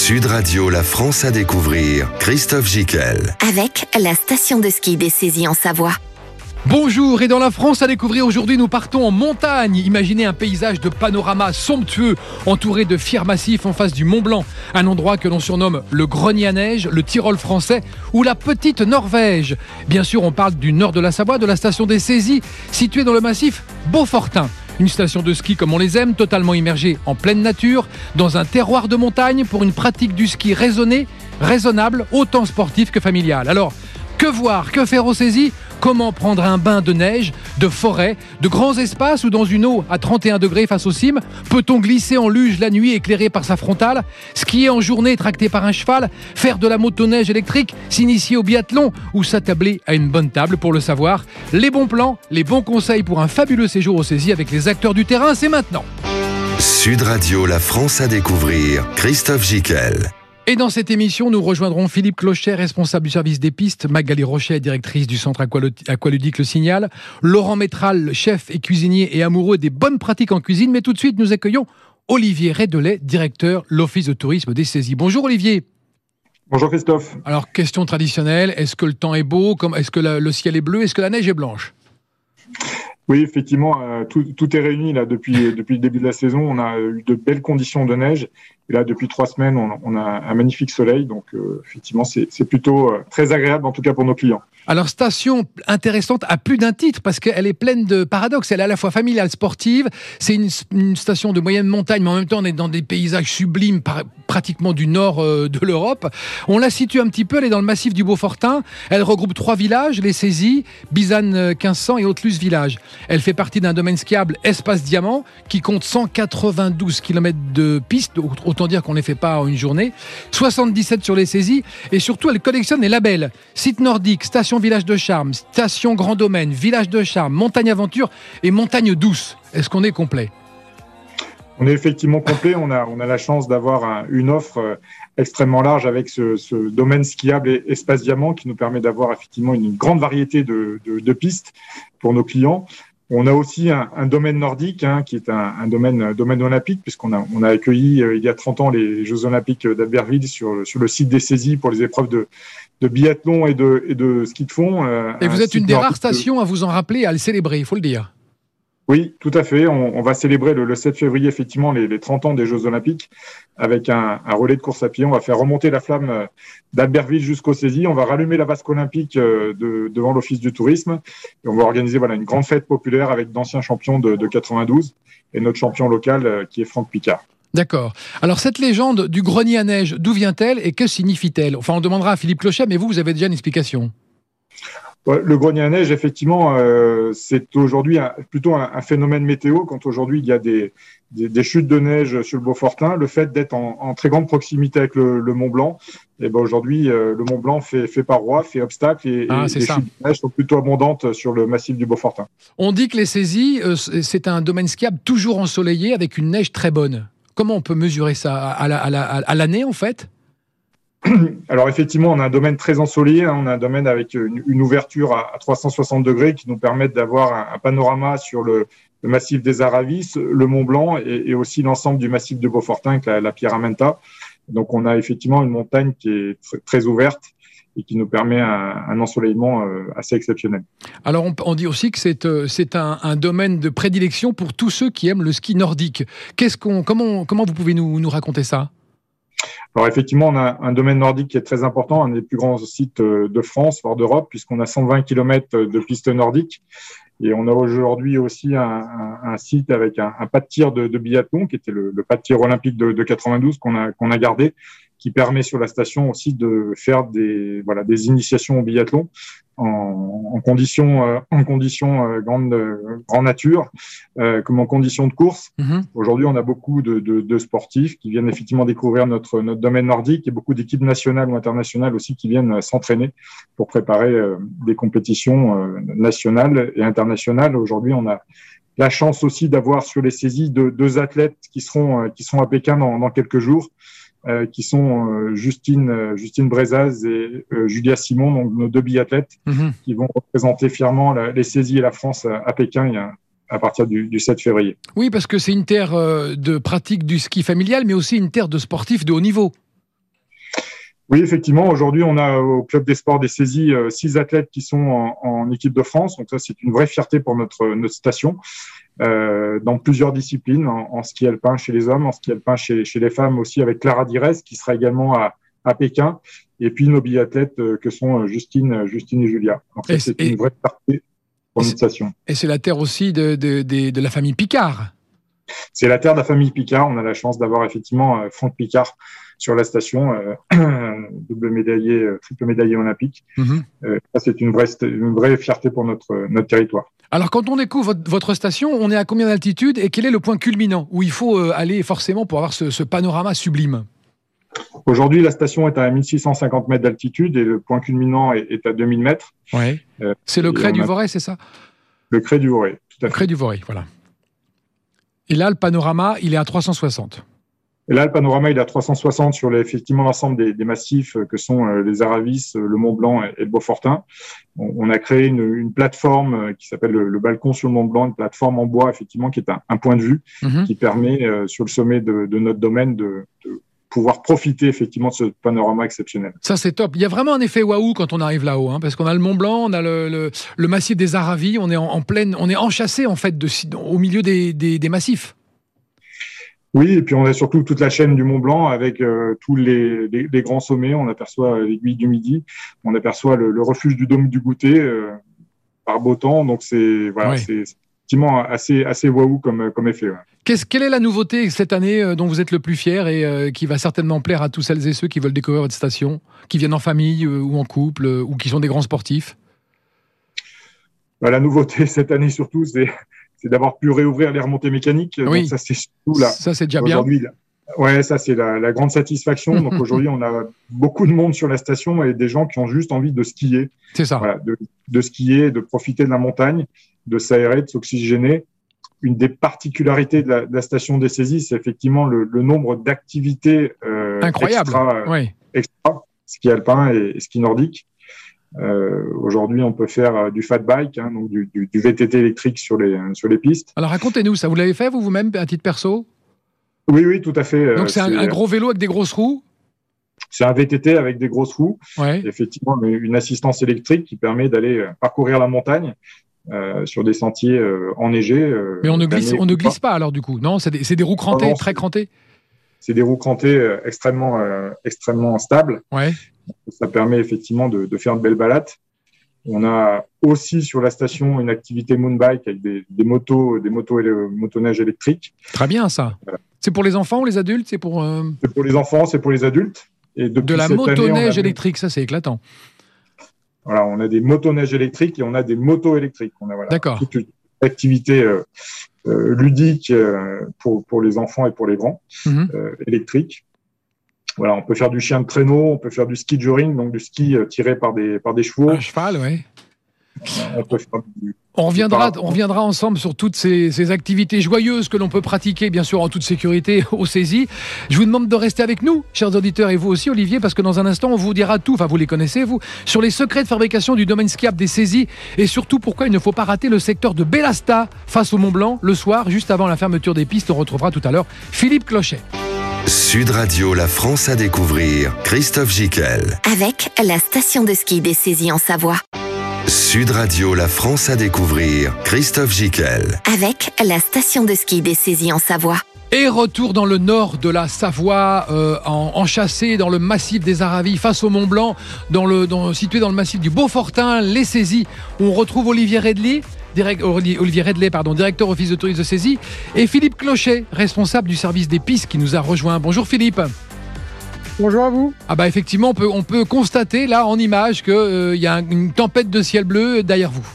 Sud Radio, la France à découvrir, Christophe Gicquel. Avec la station de ski des Saisies en Savoie. Bonjour, et dans la France à découvrir aujourd'hui, nous partons en montagne. Imaginez un paysage de panorama somptueux, entouré de fiers massifs en face du Mont Blanc. Un endroit que l'on surnomme le grenier à neige, le Tyrol français ou la petite Norvège. Bien sûr, on parle du nord de la Savoie, de la station des Saisies, située dans le massif Beaufortain. Une station de ski comme on les aime, totalement immergée en pleine nature, dans un terroir de montagne pour une pratique du ski raisonnable, autant sportive que familiale. Alors, que voir, que faire aux Saisies ? Comment prendre un bain de neige, de forêt, de grands espaces ou dans une eau à 31 degrés face aux cimes ? Peut-on glisser en luge la nuit éclairée par sa frontale ? Skier en journée tracté par un cheval ? Faire de la motoneige électrique ? S'initier au biathlon ? Ou s'attabler à une bonne table pour le savoir ? Les bons plans, les bons conseils pour un fabuleux séjour aux Saisies avec les acteurs du terrain, c'est maintenant. Sud Radio, la France à découvrir, Christophe Gicquel. Et dans cette émission, nous rejoindrons Philippe Clochet, responsable du service des pistes, Magali Rochet, directrice du centre aqualudique Le Signal, Laurent Métral, chef et cuisinier et amoureux des bonnes pratiques en cuisine. Mais tout de suite, nous accueillons Olivier Rédelet, directeur l'Office de tourisme des Saisies. Bonjour Olivier. Bonjour Christophe. Alors, question traditionnelle, est-ce que le temps est beau ? Est-ce que le ciel est bleu ? Est-ce que la neige est blanche ? Oui, effectivement, tout est réuni là depuis le début de la saison. On a eu de belles conditions de neige. Et là, depuis 3 semaines, on a un magnifique soleil. Donc, effectivement, c'est plutôt très agréable, en tout cas pour nos clients. Alors, station intéressante à plus d'un titre, parce qu'elle est pleine de paradoxes. Elle est à la fois familiale, sportive. C'est une station de moyenne montagne, mais en même temps, on est dans des paysages sublimes, pratiquement du nord de l'Europe. On la situe un petit peu, elle est dans le massif du Beaufortain. Elle regroupe 3 villages, les Saisies, Bizanne 1500 et Hautelus village. Elle fait partie d'un domaine skiable Espace Diamant, qui compte 192 km de pistes, autant dire qu'on ne les fait pas en une journée, 77 sur les Saisies, et surtout elle collectionne les labels site nordique, station village de charme, station grand domaine, village de charme, montagne aventure et montagne douce. Est-ce qu'on est complet ? On est effectivement complet. On a la chance d'avoir une offre extrêmement large avec ce domaine skiable et Espace Diamant qui nous permet d'avoir effectivement une grande variété de pistes pour nos clients. On a aussi un domaine nordique qui est un domaine olympique puisqu'on a accueilli il y a 30 ans les Jeux Olympiques d'Albertville sur le site des Saisies pour les épreuves de biathlon et de ski de fond. Et vous êtes une des rares stations à vous en rappeler et à le célébrer, il faut le dire. Oui, tout à fait. On va célébrer le 7 février effectivement les 30 ans des Jeux Olympiques avec un relais de course à pied. On va faire remonter la flamme d'Albertville jusqu'aux Saisies. On va rallumer la vasque olympique devant l'Office du tourisme. Et on va organiser une grande fête populaire avec d'anciens champions de 92 et notre champion local qui est Franck Picard. D'accord. Alors cette légende du grenier à neige, d'où vient-elle et que signifie-t-elle ? Enfin, on demandera à Philippe Clochet, mais vous avez déjà une explication. Le grenier à neige, effectivement, c'est aujourd'hui plutôt un phénomène météo. Quand aujourd'hui il y a des chutes de neige sur le Beaufortain, le fait d'être en très grande proximité avec le Mont Blanc, et aujourd'hui le Mont Blanc fait paroi, fait obstacle et les chutes de neige sont plutôt abondantes sur le massif du Beaufortain. On dit que les Saisies, c'est un domaine skiable toujours ensoleillé avec une neige très bonne. Comment on peut mesurer ça à l'année en fait ? Alors effectivement, on a un domaine très ensoleillé, on a un domaine avec une ouverture à 360 degrés qui nous permet d'avoir un panorama sur le massif des Aravis, le Mont Blanc et aussi l'ensemble du massif de Beaufortain avec la Pierramenta. Donc on a effectivement une montagne qui est très ouverte et qui nous permet un ensoleillement assez exceptionnel. Alors on dit aussi que c'est un domaine de prédilection pour tous ceux qui aiment le ski nordique. Comment vous pouvez nous raconter ça ? Alors effectivement, on a un domaine nordique qui est très important, un des plus grands sites de France, voire d'Europe, puisqu'on a 120 km de pistes nordiques. Et on a aujourd'hui aussi un site avec un pas de tir de biathlon, qui était le pas de tir olympique de 92 qu'on a gardé, qui permet sur la station aussi de faire des initiations au biathlon en conditions grande nature, comme en conditions de course. Mmh. Aujourd'hui, on a beaucoup de sportifs qui viennent effectivement découvrir notre domaine nordique et beaucoup d'équipes nationales ou internationales aussi qui viennent s'entraîner pour préparer des compétitions nationales et internationales. Aujourd'hui, on a la chance aussi d'avoir sur les Saisies deux athlètes qui seront à Pékin dans quelques jours. Qui sont Justine Brezaz et Julia Simon, donc nos 2 biathlètes, qui vont représenter fièrement les Saisies et la France à Pékin à partir du 7 février. Oui, parce que c'est une terre de pratique du ski familial, mais aussi une terre de sportifs de haut niveau. Oui, effectivement. Aujourd'hui, on a au Club des sports des saisies 6 athlètes qui sont en équipe de France. Donc ça, c'est une vraie fierté pour notre station. Dans plusieurs disciplines, en ski alpin chez les hommes, en ski alpin chez les femmes aussi, avec Clara Dires qui sera également à Pékin, et puis nos biathlètes que sont Justine et Julia. Donc ça, c'est une vraie fierté pour notre station. Et c'est la terre aussi de la famille Picard. C'est la terre de la famille Picard. On a la chance d'avoir effectivement Franck Picard sur la station, triple médaillé olympique. Ça, c'est une vraie fierté pour notre territoire. Alors, quand on découvre votre station, on est à combien d'altitude et quel est le point culminant où il faut aller forcément pour avoir ce panorama sublime? Aujourd'hui, la station est à 1650 mètres d'altitude et le point culminant est à 2000 mètres. Ouais. C'est le Crêt du Vorey, c'est ça? Le Crêt du Vorey, tout à fait. Le Crêt du Vorey, voilà. Et là, le panorama, il est à 360. Et là, le panorama, il est à 360 sur effectivement l'ensemble des massifs que sont les Aravis, le Mont Blanc et le Beaufortin. On a créé une plateforme qui s'appelle le balcon sur le Mont Blanc, une plateforme en bois, effectivement, qui est un point de vue qui permet, sur le sommet de notre domaine, de pouvoir profiter effectivement de ce panorama exceptionnel. Ça, c'est top. Il y a vraiment un effet waouh quand on arrive là-haut, hein, parce qu'on a le Mont Blanc, on a le massif des Aravis, on est en pleine, on est enchâssé en fait au milieu des massifs. Oui, et puis on a surtout toute la chaîne du Mont Blanc avec tous les grands sommets. On aperçoit l'aiguille du Midi, on aperçoit le refuge du Dôme du Goûter par beau temps. Donc c'est effectivement assez waouh comme effet. Ouais. Quelle est la nouveauté cette année dont vous êtes le plus fier et qui va certainement plaire à tous celles et ceux qui veulent découvrir votre station, qui viennent en famille ou en couple ou qui sont des grands sportifs? La nouveauté cette année surtout, c'est d'avoir pu réouvrir les remontées mécaniques. Oui. Donc ça, c'est surtout là. Ça, c'est déjà bien. Ouais, ça, c'est la grande satisfaction. Donc aujourd'hui, on a beaucoup de monde sur la station et des gens qui ont juste envie de skier. C'est ça. Voilà, de skier, de profiter de la montagne, de s'aérer, de s'oxygéner. Une des particularités de la station des saisies, c'est effectivement le nombre d'activités incroyable. Extra, ski alpin et ski nordique. Aujourd'hui, on peut faire du fat bike, hein, donc du VTT électrique sur les pistes. Alors racontez-nous, ça vous l'avez fait vous-même à titre perso? Oui, tout à fait. Donc c'est un gros vélo avec des grosses roues? C'est un VTT avec des grosses roues. Ouais. Effectivement, une assistance électrique qui permet d'aller parcourir la montagne sur des sentiers enneigés. Mais on ne glisse pas alors du coup? Non, c'est des roues crantées, très crantées? C'est des roues crantées extrêmement stables. Ouais. Ça permet effectivement de faire de belles balades. On a aussi sur la station une activité mounbike avec des motos et motoneiges électriques. Très bien ça. C'est pour les enfants ou les adultes? C'est pour les enfants, c'est pour les adultes. Et de la motoneige électrique, ça c'est éclatant. Voilà, on a des motoneiges électriques et on a des motos électriques. On a D'accord. toute une activité ludique pour les enfants et pour les grands électriques. Voilà, on peut faire du chien de traîneau, on peut faire du ski joring, donc du ski tiré par des chevaux. Un cheval, oui. On peut faire on reviendra ensemble sur toutes ces activités joyeuses que l'on peut pratiquer, bien sûr, en toute sécurité aux saisies. Je vous demande de rester avec nous, chers auditeurs, et vous aussi, Olivier, parce que dans un instant, on vous dira tout, enfin, vous les connaissez, vous, sur les secrets de fabrication du domaine skiable des saisies, et surtout pourquoi il ne faut pas rater le secteur de Bellasta face au Mont Blanc, le soir, juste avant la fermeture des pistes. On retrouvera tout à l'heure Philippe Clochet. Sud Radio, la France à découvrir, Christophe Gicquel. Avec la station de ski des saisies en Savoie. Sud Radio, la France à découvrir, Christophe Gicquel. Avec la station de ski des saisies en Savoie. Et retour dans le nord de la Savoie, enchâssé dans le massif des Aravis, face au Mont Blanc, situé dans le massif du Beaufortin, les saisies. On retrouve Olivier Redley, directeur office de tourisme de saisies, et Philippe Clochet, responsable du service des pistes, qui nous a rejoint. Bonjour Philippe. Bonjour à vous. Ah bah effectivement, on peut constater là en image qu'il y a une tempête de ciel bleu derrière vous.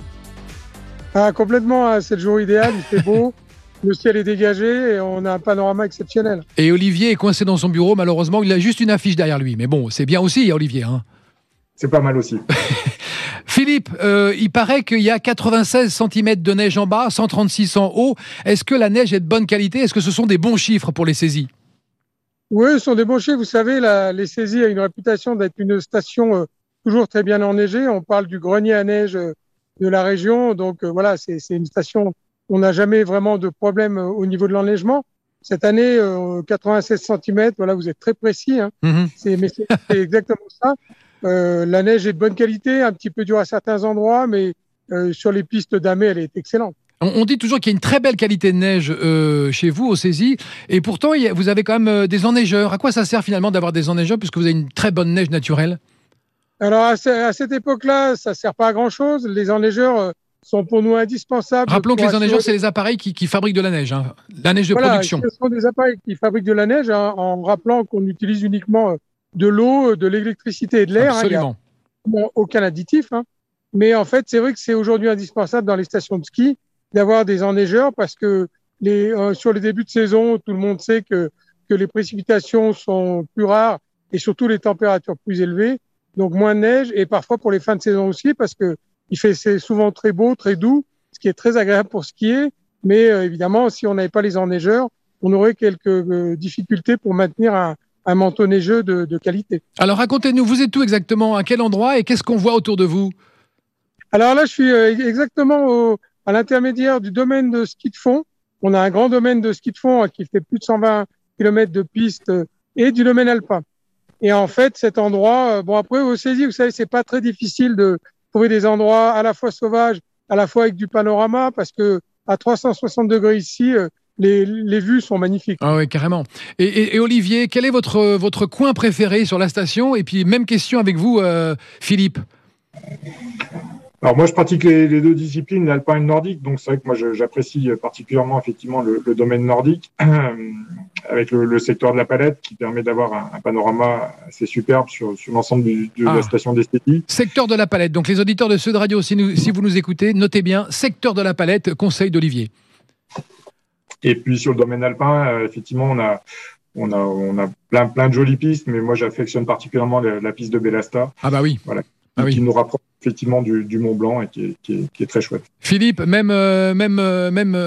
Ah, complètement, c'est le jour idéal, il fait beau, le ciel est dégagé et on a un panorama exceptionnel. Et Olivier est coincé dans son bureau, malheureusement, il a juste une affiche derrière lui. Mais bon, c'est bien aussi, Olivier. Hein. C'est pas mal aussi. Philippe, il paraît qu'il y a 96 cm de neige en bas, 136 en haut. Est-ce que la neige est de bonne qualité? Est-ce que ce sont des bons chiffres pour les saisies? Oui, ce sont des bons chiffres. Vous savez, les saisies ont une réputation d'être une station toujours très bien enneigée. On parle du grenier à neige de la région. Donc voilà, c'est une station où on n'a jamais vraiment de problème au niveau de l'enneigement. Cette année, 96 cm, voilà, vous êtes très précis. Hein. Mais c'est exactement ça. La neige est de bonne qualité, un petit peu dure à certains endroits, mais sur les pistes d'Amé, elle est excellente. On dit toujours qu'il y a une très belle qualité de neige chez vous, au Cési, et pourtant vous avez quand même des enneigeurs. À quoi ça sert finalement d'avoir des enneigeurs puisque vous avez une très bonne neige naturelle ? Alors à cette époque-là, ça ne sert pas à grand-chose. Les enneigeurs sont pour nous indispensables. Rappelons que les enneigeurs, c'est les appareils qui fabriquent de la neige, hein. La neige de production. Ce sont des appareils qui fabriquent de la neige, hein, en rappelant qu'on utilise uniquement de l'eau, de l'électricité et de l'air. Absolument. Il n'y a aucun additif. Hein. Mais en fait, c'est vrai que c'est aujourd'hui indispensable dans les stations de ski d'avoir des enneigeurs parce que sur les débuts de saison, tout le monde sait que les précipitations sont plus rares et surtout les températures plus élevées. Donc moins de neige et parfois pour les fins de saison aussi parce que c'est souvent très beau, très doux, ce qui est très agréable pour skier. Mais évidemment, si on n'avait pas les enneigeurs, on aurait quelques difficultés pour maintenir un manteau neigeux de qualité. Alors racontez-nous, vous êtes où exactement ? À quel endroit ? Et qu'est-ce qu'on voit autour de vous ? Alors là, je suis exactement à l'intermédiaire du domaine de ski de fond. On a un grand domaine de ski de fond qui fait plus de 120 km de piste et du domaine alpin. Et en fait, cet endroit, après, au Cési, vous savez, c'est pas très difficile de trouver des endroits à la fois sauvages, à la fois avec du panorama, parce que à 360 degrés ici, les vues sont magnifiques. Ah oui, carrément. Et Olivier, quel est votre coin préféré sur la station ? Et puis, même question avec vous, Philippe. Alors moi, je pratique les deux disciplines, l'alpin et le nordique. Donc c'est vrai que moi, j'apprécie particulièrement effectivement le domaine nordique, avec le secteur de la Palette, qui permet d'avoir un panorama assez superbe sur l'ensemble de la station d'Estétie. Secteur de la Palette. Donc les auditeurs de Sud Radio, si vous nous écoutez, notez bien, secteur de la Palette, conseil d'Olivier. Et puis sur le domaine alpin, effectivement, on a plein de jolies pistes, mais moi, j'affectionne particulièrement la piste de Bellasta. Ah bah oui. Voilà. Qui nous rapproche effectivement du Mont Blanc et qui est très chouette. Philippe, même jugement ?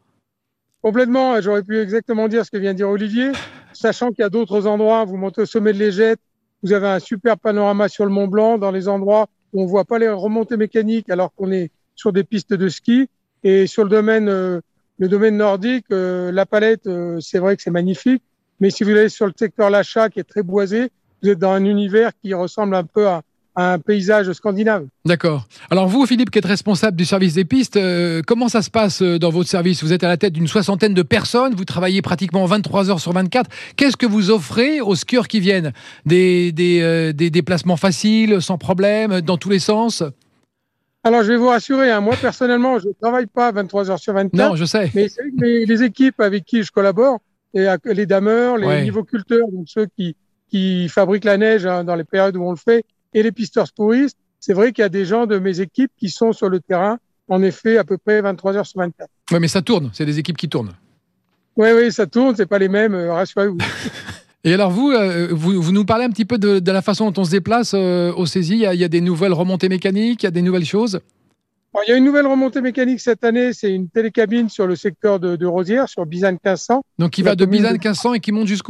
Complètement. J'aurais pu exactement dire ce que vient de dire Olivier, sachant qu'il y a d'autres endroits. Vous montez au sommet de l'Égette, vous avez un super panorama sur le Mont Blanc, dans les endroits où on voit pas les remontées mécaniques alors qu'on est sur des pistes de ski. Et sur le domaine nordique, la Palette, c'est vrai que c'est magnifique. Mais si vous allez sur le secteur Lachat, qui est très boisé, vous êtes dans un univers qui ressemble un peu à un paysage scandinave. D'accord. Alors vous, Philippe, qui êtes responsable du service des pistes, comment ça se passe dans votre service ? Vous êtes à la tête d'une 60aine de personnes, vous travaillez pratiquement 23 heures sur 24. Qu'est-ce que vous offrez aux skieurs qui viennent ? Des déplacements faciles, sans problème, dans tous les sens ? Alors, je vais vous rassurer, hein, moi, personnellement, je ne travaille pas 23 heures sur 24. Non, je sais. Mais c'est que les équipes avec qui je collabore, les dameurs, les niveauculteurs, donc ceux qui fabriquent la neige dans les périodes où on le fait, et les pisteurs touristes, c'est vrai qu'il y a des gens de mes équipes qui sont sur le terrain, en effet, à peu près 23 heures sur 24. Oui, mais ça tourne, c'est des équipes qui tournent. Oui, ça tourne, c'est pas les mêmes, rassurez-vous. Et alors vous nous parlez un petit peu de la façon dont on se déplace au Cési. Il y a des nouvelles remontées mécaniques, il y a des nouvelles choses ? Alors, il y a une nouvelle remontée mécanique cette année, c'est une télécabine sur le secteur de Rosières, sur Bizane 1500. Donc qui va de Bizane 1500 et qui monte jusqu'où ?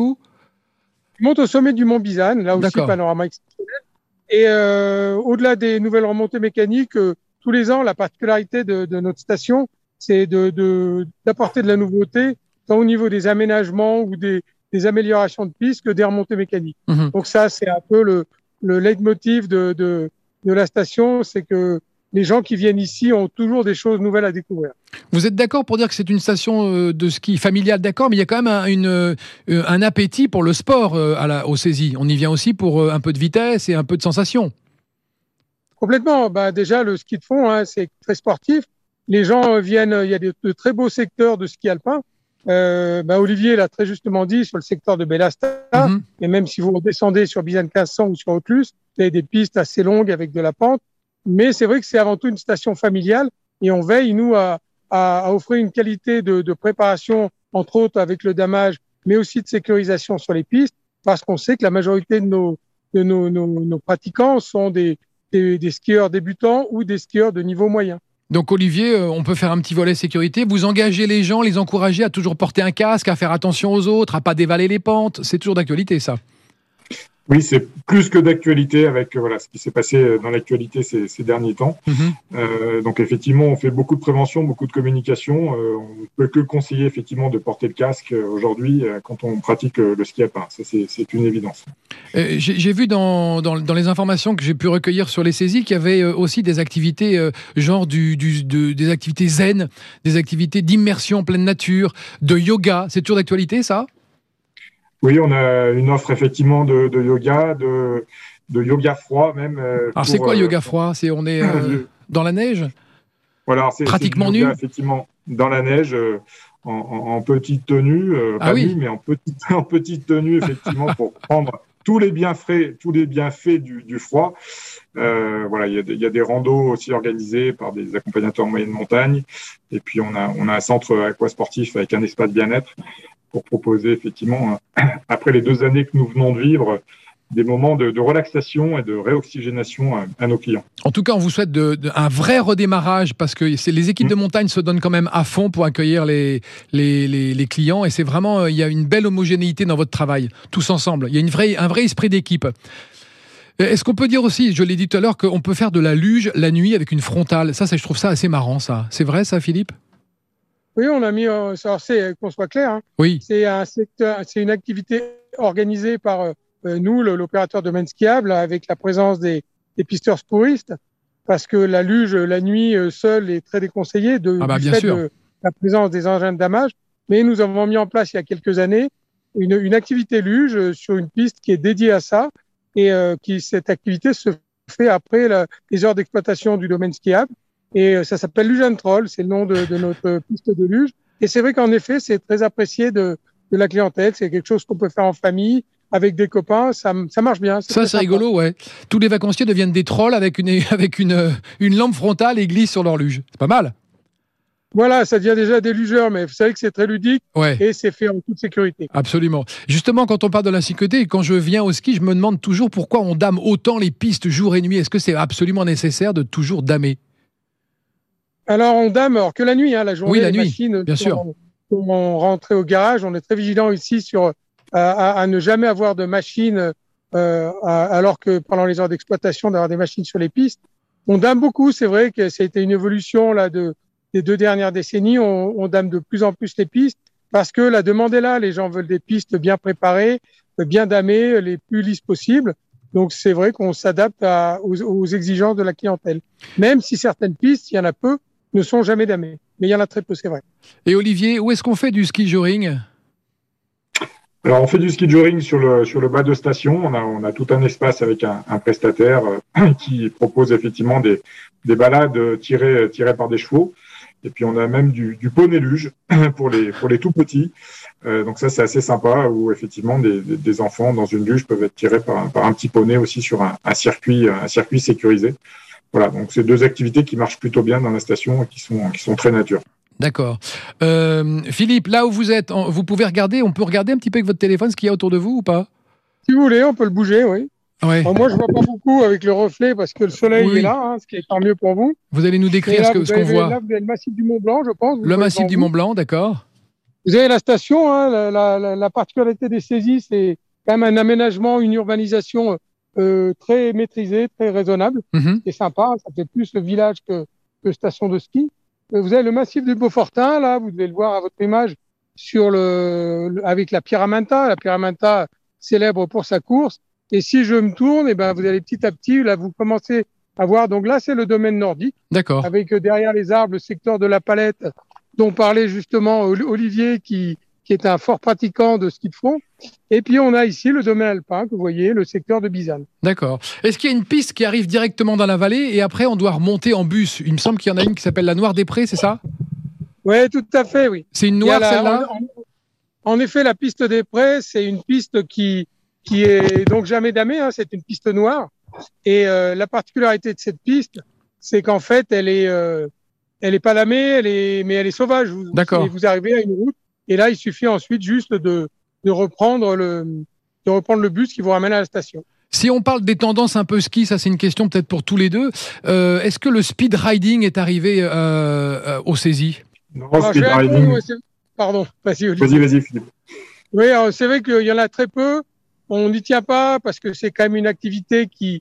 Qui monte au sommet du Mont Bizane, là aussi, D'accord. panorama exceptionnel. Et au-delà des nouvelles remontées mécaniques, tous les ans, la particularité de notre station, c'est d'apporter de la nouveauté, tant au niveau des aménagements ou des améliorations de pistes que des remontées mécaniques. Mmh. Donc ça, c'est un peu le leitmotiv de la station, c'est que les gens qui viennent ici ont toujours des choses nouvelles à découvrir. Vous êtes d'accord pour dire que c'est une station de ski familiale, d'accord, mais il y a quand même un appétit pour le sport au Cési. On y vient aussi pour un peu de vitesse et un peu de sensation. Complètement. Déjà, le ski de fond, c'est très sportif. Les gens viennent, il y a de très beaux secteurs de ski alpin. Olivier l'a très justement dit sur le secteur de Bellasta. Mm-hmm. Et même si vous redescendez sur Bizane 1500 ou sur Autlus, vous avez des pistes assez longues avec de la pente. Mais c'est vrai que c'est avant tout une station familiale et on veille, nous, à offrir une qualité de préparation, entre autres avec le damage, mais aussi de sécurisation sur les pistes, parce qu'on sait que la majorité de nos pratiquants sont des skieurs débutants ou des skieurs de niveau moyen. Donc Olivier, on peut faire un petit volet sécurité. Vous engagez les gens, les encourager à toujours porter un casque, à faire attention aux autres, à pas dévaler les pentes. C'est toujours d'actualité, ça. Oui, c'est plus que d'actualité avec ce qui s'est passé dans l'actualité ces derniers temps. Donc effectivement, on fait beaucoup de prévention, beaucoup de communication. On ne peut que conseiller effectivement de porter le casque aujourd'hui quand on pratique le ski alpin. Ça, c'est une évidence. J'ai vu dans les informations que j'ai pu recueillir sur les saisies qu'il y avait aussi des activités genre des activités zen, des activités d'immersion en pleine nature, de yoga. C'est toujours d'actualité, ça ? Oui, on a une offre effectivement de yoga, de yoga froid même. Alors c'est quoi yoga froid ? On est dans la neige ? Voilà, pratiquement nu. Effectivement, dans la neige, en petite tenue, pas nu, mais en petite tenue effectivement pour prendre tous les bienfaits du froid. Voilà, il y a des randos aussi organisés par des accompagnateurs en moyenne montagne. Et puis on a un centre aquasportif avec un espace bien-être pour proposer effectivement, après les 2 années que nous venons de vivre, des moments de relaxation et de réoxygénation à nos clients. En tout cas, on vous souhaite un vrai redémarrage parce que les équipes de montagne se donnent quand même à fond pour accueillir les clients et c'est vraiment, il y a une belle homogénéité dans votre travail, tous ensemble. Il y a un vrai esprit d'équipe. Est-ce qu'on peut dire aussi, je l'ai dit tout à l'heure, qu'on peut faire de la luge la nuit avec une frontale ? Ça, je trouve ça assez marrant, ça. C'est vrai, ça, Philippe ? Oui, on a mis, qu'on soit clair, hein, oui. C'est une activité organisée par nous, l'opérateur de domaine skiable, avec la présence des pisteurs touristes, parce que la luge, la nuit, seule est très déconseillée du fait de la présence des engins de damage. Mais nous avons mis en place, il y a quelques années, une activité luge sur une piste qui est dédiée à ça, et cette activité se fait après les heures d'exploitation du domaine skiable. Et ça s'appelle Luge and Troll, c'est le nom de notre piste de luge. Et c'est vrai qu'en effet, c'est très apprécié de la clientèle. C'est quelque chose qu'on peut faire en famille, avec des copains. Ça marche bien. Ça, c'est rigolo, ouais. Tous les vacanciers deviennent des trolls avec une lampe frontale et glissent sur leur luge. C'est pas mal. Voilà, ça devient déjà des lugeurs, mais vous savez que c'est très ludique et c'est fait en toute sécurité. Absolument. Justement, quand on parle de la sécurité, quand je viens au ski, je me demande toujours pourquoi on dame autant les pistes jour et nuit. Est-ce que c'est absolument nécessaire de toujours damer ? Alors, on dame, alors que la nuit, la journée, la les nuit, machines bien sûr. sont rentrées au garage. On est très vigilant ici à ne jamais avoir de machines, alors que pendant les heures d'exploitation, d'avoir des machines sur les pistes. On dame beaucoup, c'est vrai que ça a été une évolution des 2 dernières décennies. On dame de plus en plus les pistes parce que la demande est là. Les gens veulent des pistes bien préparées, bien damées, les plus lisses possibles. Donc, c'est vrai qu'on s'adapte aux exigences de la clientèle. Même si certaines pistes, il y en a peu, ne sont jamais damées. Mais il y en a très peu, c'est vrai. Et Olivier, où est-ce qu'on fait du ski joring ? Alors, on fait du ski joring sur le bas de station. On a tout un espace avec un prestataire qui propose effectivement des balades tirées par des chevaux. Et puis, on a même du poney luge pour les tout petits. Donc ça, c'est assez sympa où effectivement des enfants dans une luge peuvent être tirés par un petit poney aussi sur un circuit sécurisé. Voilà, donc c'est 2 activités qui marchent plutôt bien dans la station et qui sont très nature. D'accord. Philippe, là où vous êtes, on peut regarder un petit peu avec votre téléphone ce qu'il y a autour de vous ou pas ? Si vous voulez, on peut le bouger, oui. Ouais. Alors moi, je vois pas beaucoup avec le reflet parce que le soleil est là, ce qui est tant mieux pour vous. Vous allez nous décrire ce qu'on voit. Là, vous avez le massif du Mont Blanc, je pense. Le massif du Mont Blanc, d'accord. Vous avez la station, la particularité des saisies, c'est quand même un aménagement, une urbanisation très maîtrisée, très raisonnable. C'est sympa, ça fait plus le village que station de ski. Vous avez le massif du Beaufortin, là, vous devez le voir à votre image, avec la Pyramenta. La Pyramenta, célèbre pour sa course. Et si je me tourne, vous allez petit à petit, là, vous commencez à voir. Donc là, c'est le domaine nordique. D'accord. Avec derrière les arbres, le secteur de la Palette, dont parlait justement Olivier, qui est un fort pratiquant de ski de fond. Et puis, on a ici le domaine alpin, que vous voyez, le secteur de Bizane. D'accord. Est-ce qu'il y a une piste qui arrive directement dans la vallée et après, on doit remonter en bus ? Il me semble qu'il y en a une qui s'appelle la Noire des Prés, c'est ça ? Oui, tout à fait, oui. C'est une noire, celle-là ? En effet, la piste des Prés, c'est une piste qui est donc jamais damée, c'est une piste noire. Et la particularité de cette piste, c'est qu'en fait, elle est pas damée, mais elle est sauvage. D'accord. Vous arrivez à une route, et là, il suffit ensuite juste de reprendre le bus qui vous ramène à la station. Si on parle des tendances un peu ski, ça c'est une question peut-être pour tous les deux. Est-ce que le speed riding est arrivé aux saisies ? Non, speed riding. Pardon, vas-y, Olivier. Vas-y, Philippe. Oui, c'est vrai qu'il y en a très peu. on n'y tient pas parce que c'est quand même une activité qui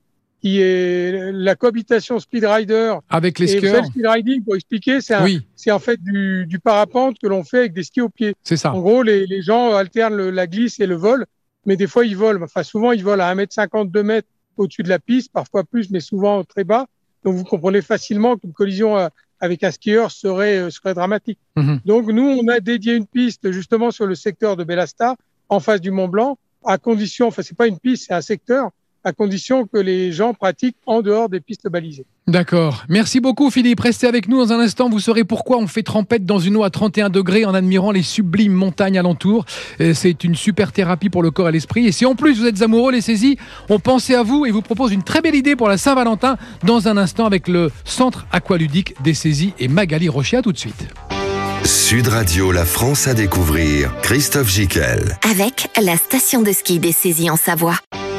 est la cohabitation speed rider avec les et skieurs. le speed riding, pour expliquer, c'est en fait du parapente que l'on fait avec des skis au pied. C'est ça. En gros, les gens alternent la glisse et le vol, mais des fois ils volent. Enfin, souvent ils volent à 1,50 m, 2 mètres au-dessus de la piste, parfois plus, mais souvent très bas. Donc vous comprenez facilement qu'une collision avec un skieur serait dramatique. Mm-hmm. Donc nous, on a dédié une piste justement sur le secteur de Bellasta, en face du Mont Blanc, à condition, enfin c'est pas une piste, c'est un secteur, à condition que les gens pratiquent en dehors des pistes balisées. D'accord. Merci beaucoup Philippe. Restez avec nous dans un instant. Vous saurez pourquoi on fait trempette dans une eau à 31 degrés en admirant les sublimes montagnes alentour. C'est une super thérapie pour le corps et l'esprit. Et si en plus vous êtes amoureux, les saisies, on pensait à vous et vous propose une très belle idée pour la Saint-Valentin dans un instant avec le centre aqualudique des saisies et Magali Rocher. À tout de suite. Sud Radio, la France à découvrir. Christophe Gicquel. Avec la station de ski des saisies en Savoie.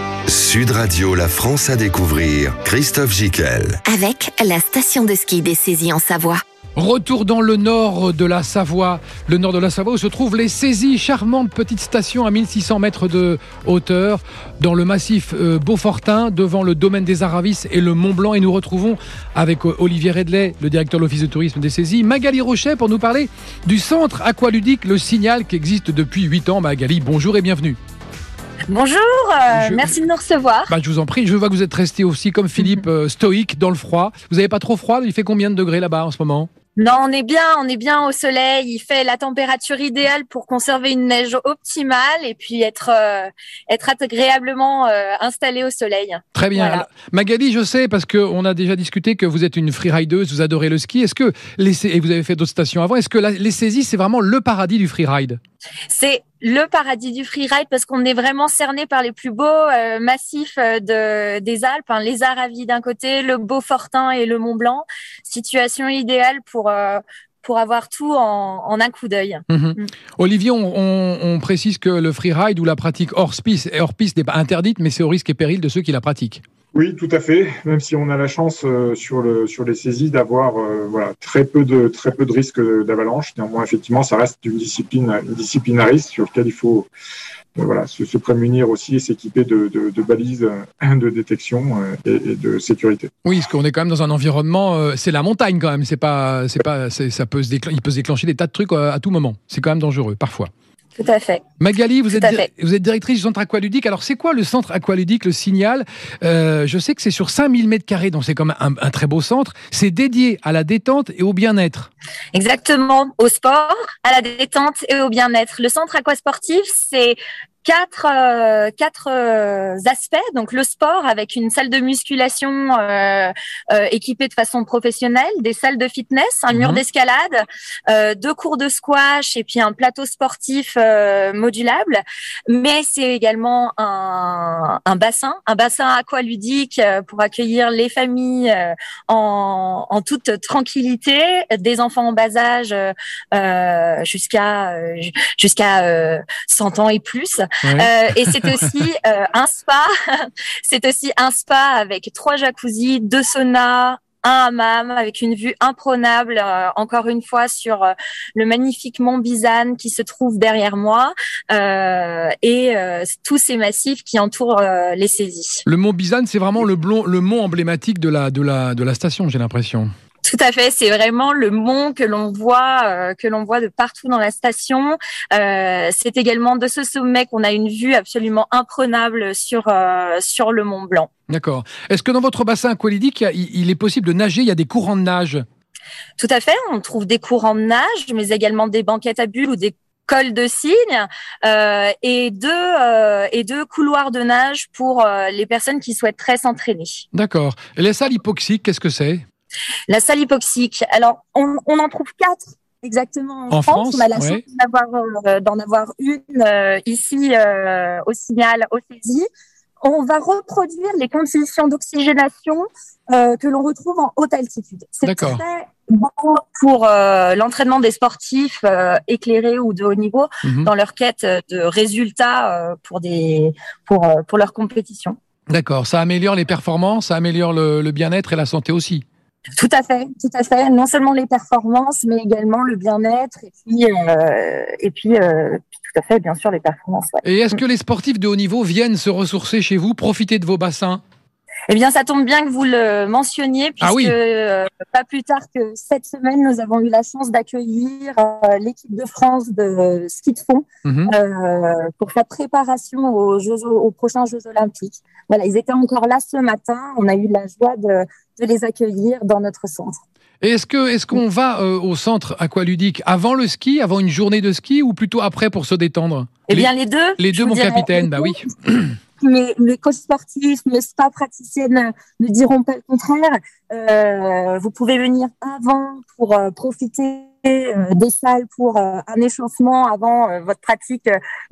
Sud Radio, la France à découvrir. Christophe Gicquel. Avec la station de ski des saisies en Savoie. Retour dans le nord de la Savoie. Le nord de la Savoie où se trouvent les saisies, charmante petite station à 1600 mètres de hauteur dans le massif Beaufortin, devant le domaine des Aravis et le Mont Blanc. Et nous retrouvons avec Olivier Redley, le directeur de l'Office de tourisme des saisies, Magali Rocher pour nous parler du centre aqualudique Le Signal qui existe depuis 8 ans. Magali, bonjour et bienvenue. Bonjour, merci de nous recevoir. Je vous en prie, je vois que vous êtes resté aussi comme Philippe, stoïque dans le froid. Vous n'avez pas trop froid? Il fait combien de degrés là-bas en ce moment? Non, on est bien au soleil. Il fait la température idéale pour conserver une neige optimale et puis être agréablement installé au soleil. Très bien. Voilà. Alors, Magali, je sais, parce qu'on a déjà discuté que vous êtes une freerideuse, vous adorez le ski. Est-ce que et vous avez fait d'autres stations avant, est-ce que les saisies, c'est vraiment le paradis du freeride? C'est le paradis du freeride parce qu'on est vraiment cerné par les plus beaux massifs des Alpes, hein, les Aravis d'un côté, le Beaufortin et le Mont Blanc. Situation idéale pour avoir tout en un coup d'œil. Olivier, on précise que le freeride ou la pratique hors piste n'est pas interdite, mais c'est au risque et péril de ceux qui la pratiquent. Oui, tout à fait. Même si on a la chance sur les saisies d'avoir très peu de risques d'avalanche. Néanmoins, effectivement, ça reste une discipline à risque sur laquelle il faut se prémunir aussi et s'équiper de balises de détection et de sécurité. Oui, parce qu'on est quand même dans un environnement, c'est la montagne quand même. Il peut se déclencher des tas de trucs à tout moment. C'est quand même dangereux parfois. Tout à fait. Magali, vous êtes directrice du centre aqualudique. Alors, c'est quoi le centre aqualudique, le Signal? Je sais que c'est sur 5000 m², donc c'est comme un très beau centre. C'est dédié à la détente et au bien-être. Exactement, au sport, à la détente et au bien-être. Le centre aquasportif, c'est quatre aspects. Donc le sport avec une salle de musculation équipée de façon professionnelle, des salles de fitness, un mur d'escalade, 2 cours de squash et puis un plateau sportif modulable. Mais c'est également un bassin aqualudique pour accueillir les familles en toute tranquillité, des enfants en bas âge jusqu'à 100 ans et plus. Ouais. Et c'est aussi un spa. C'est aussi un spa avec 3 jacuzzis, 2 saunas, un hammam avec une vue imprenable, encore une fois, sur le magnifique mont Bizane qui se trouve derrière moi et tous ces massifs qui entourent les saisies. Le mont Bizane, c'est vraiment le mont emblématique de la station, j'ai l'impression. Tout à fait, c'est vraiment le mont que l'on voit de partout dans la station. C'est également de ce sommet qu'on a une vue absolument imprenable sur le Mont Blanc. D'accord. Est-ce que dans votre bassin aqualudique, il est possible de nager? Il y a des courants de nage? Tout à fait, on trouve des courants de nage, mais également des banquettes à bulles ou des cols de cygne et deux couloirs de nage pour les personnes qui souhaiteraient s'entraîner. D'accord. Et les salles hypoxiques, qu'est-ce que c'est? La salle hypoxique. Alors, on en trouve 4 exactement en France. On a la chance d'en avoir une ici au Signal, au Saisies. On va reproduire les conditions d'oxygénation que l'on retrouve en haute altitude. C'est très bon pour l'entraînement des sportifs éclairés ou de haut niveau dans leur quête de résultats pour leur compétition. D'accord, ça améliore les performances, ça améliore le bien-être et la santé aussi. Tout à fait. Non seulement les performances, mais également le bien-être et puis tout à fait, bien sûr, les performances. Ouais. Et est-ce que les sportifs de haut niveau viennent se ressourcer chez vous, profiter de vos bassins ? Eh bien, ça tombe bien que vous le mentionniez, puisque pas plus tard que cette semaine, nous avons eu la chance d'accueillir l'équipe de France de ski de fond pour sa préparation aux prochains Jeux Olympiques. Voilà, ils étaient encore là ce matin. On a eu la joie de les accueillir dans notre centre. Et est-ce qu'on va au centre aqualudique avant le ski, avant une journée de ski, ou plutôt après pour se détendre ? Eh bien, les deux. Les deux, mon capitaine, bah oui. Les coachs sportifs, les spa praticiennes ne diront pas le contraire. Vous pouvez venir avant pour profiter des salles pour un échauffement avant votre pratique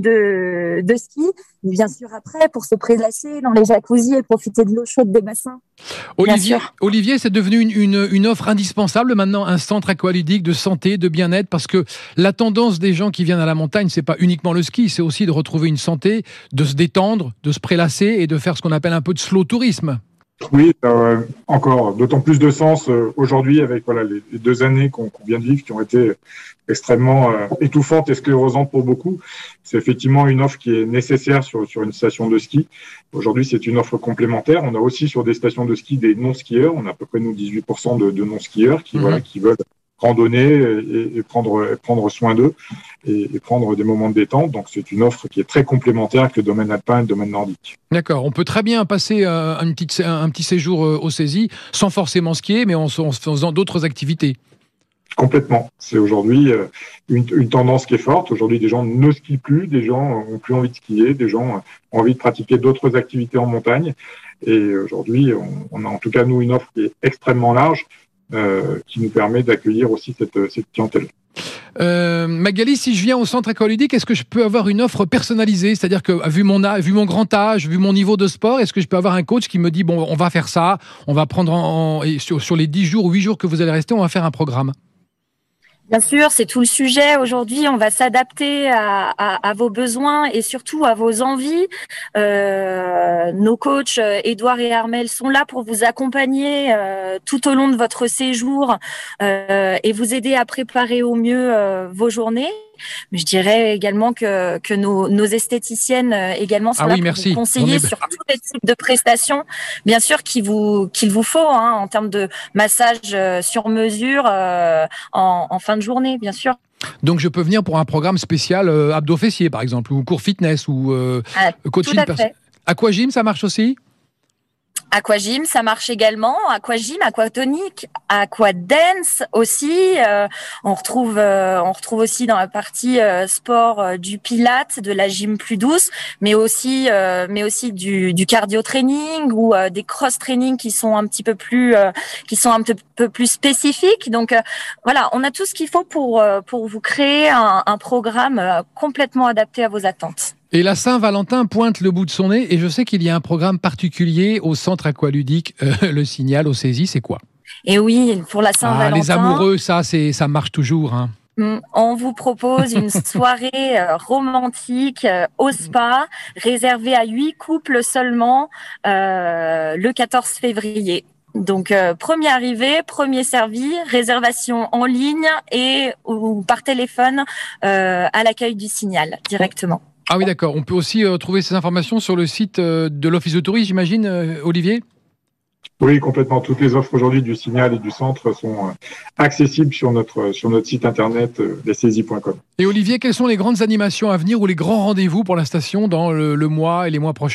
de ski. Et bien sûr après pour se prélasser dans les jacuzzis et profiter de l'eau chaude des bassins. Olivier, c'est devenu une offre indispensable maintenant, un centre aqualudique de santé, de bien-être, parce que la tendance des gens qui viennent à la montagne, c'est pas uniquement le ski, c'est aussi de retrouver une santé, de se détendre, de se prélasser et de faire ce qu'on appelle un peu de slow tourisme. Oui, encore d'autant plus de sens aujourd'hui avec les 2 années qu'on vient de vivre, qui ont été extrêmement étouffantes et sclérosantes pour beaucoup. C'est effectivement une offre qui est nécessaire sur une station de ski. Aujourd'hui, c'est une offre complémentaire. On a aussi sur des stations de ski des non-skieurs. On a à peu près, nous, 18% de non-skieurs qui veulent randonner et prendre soin d'eux et prendre des moments de détente. Donc, c'est une offre qui est très complémentaire avec le domaine alpin et le domaine nordique. D'accord. On peut très bien passer un petit séjour aux saisies sans forcément skier, mais en faisant d'autres activités. Complètement. C'est aujourd'hui une tendance qui est forte. Aujourd'hui, des gens ne skient plus, des gens ont plus envie de skier, des gens ont envie de pratiquer d'autres activités en montagne. Et aujourd'hui, on a en tout cas, nous, une offre qui est extrêmement large, qui nous permet d'accueillir aussi cette clientèle. Magali, si je viens au centre aqualudique, est-ce que je peux avoir une offre personnalisée ? C'est-à-dire que vu mon grand âge, vu mon niveau de sport, est-ce que je peux avoir un coach qui me dit bon, on va faire ça, on va prendre sur les 10 jours ou 8 jours que vous allez rester, on va faire un programme ? Bien sûr, c'est tout le sujet. Aujourd'hui, on va s'adapter à vos besoins et surtout à vos envies. Nos coachs, Édouard et Armel, sont là pour vous accompagner tout au long de votre séjour et vous aider à préparer au mieux vos journées. Mais je dirais également que nos esthéticiennes également sont là pour vous conseiller sur tous les types de prestations, bien sûr qu'il vous faut en termes de massage sur mesure en fin de journée, bien sûr. Donc je peux venir pour un programme spécial abdos-fessiers par exemple, ou cours fitness, ou coaching. Tout à fait. Aquagym, ça marche aussi ? Aquagym, ça marche également. Aquagym, aquatonique, aquadance aussi. On retrouve aussi dans la partie sport du pilate, de la gym plus douce, mais aussi du cardio training ou des cross training qui sont un petit peu plus spécifiques. Donc voilà, on a tout ce qu'il faut pour vous créer un programme complètement adapté à vos attentes. Et la Saint-Valentin pointe le bout de son nez, et je sais qu'il y a un programme particulier au centre aqualudique, le Signal, au Saisies, c'est quoi ? Et oui, pour la Saint-Valentin... les amoureux, ça marche toujours. Hein. On vous propose une soirée romantique au spa, réservée à 8 couples seulement, le 14 février. Donc, premier arrivé, premier servi, réservation en ligne ou par téléphone à l'accueil du Signal, directement. Ah oui, d'accord. On peut aussi trouver ces informations sur le site de l'Office de tourisme, j'imagine, Olivier ? Oui, complètement. Toutes les offres aujourd'hui du Signal et du centre sont accessibles sur notre site internet lessaisies.com. Et Olivier, quelles sont les grandes animations à venir ou les grands rendez-vous pour la station dans le mois et les mois prochains ?